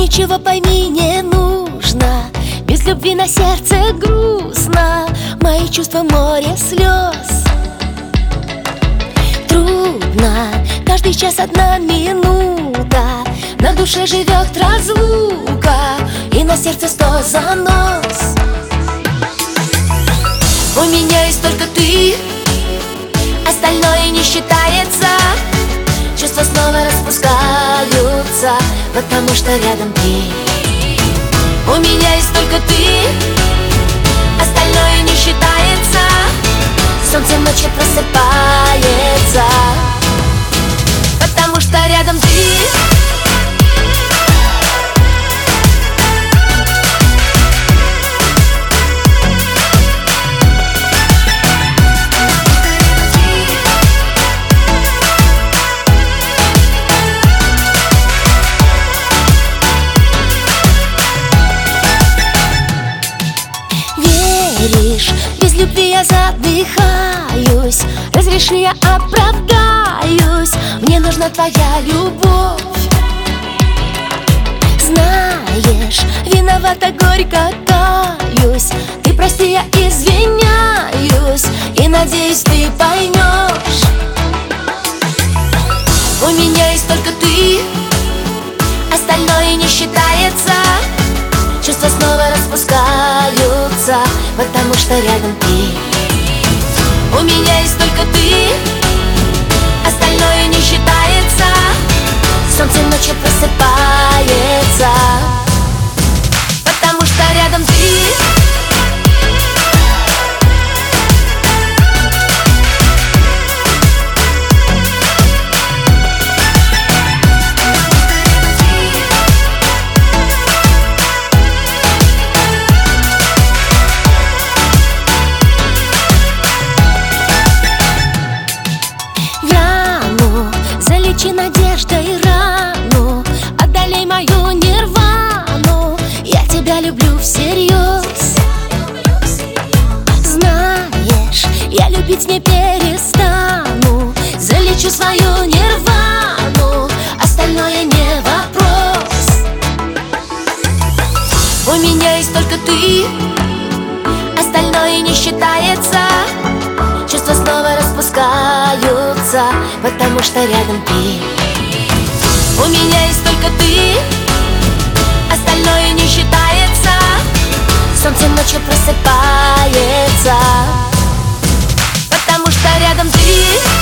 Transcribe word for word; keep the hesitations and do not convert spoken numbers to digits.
ничего, пойми, не нужно. Без любви на сердце грустно, мои чувства море слез. Трудно, каждый час одна минута, на душе живет разлука, и на сердце сто занос. У меня есть только ты, остальное не считается. Чувства снова распускаются, потому что рядом ты. У меня есть только ты, остальное не считается. Солнце ночью просыпается, потому что рядом ты. Без любви я задыхаюсь, разреши, я оправдаюсь. Мне нужна твоя любовь. Знаешь, виновата, горько каюсь. Ты прости, я извиняюсь, и надеюсь, ты поймешь. У меня есть только ты, остальное не считается. Чувства снова распускаются, потому что рядом ты. У меня есть только ты, остальное не считается. Солнце ночью просыпается, потому что рядом ты. Залечи надеждой рану, одолей мою нирвану. Я тебя люблю всерьез. Знаешь, я любить не перестану. Залечу свою нирвану, остальное не вопрос. У меня есть только ты, остальное не считается. Чувства снова распускаются, потому что рядом ты. У меня есть только ты, остальное не считается. Солнце ночью просыпается, потому что рядом ты.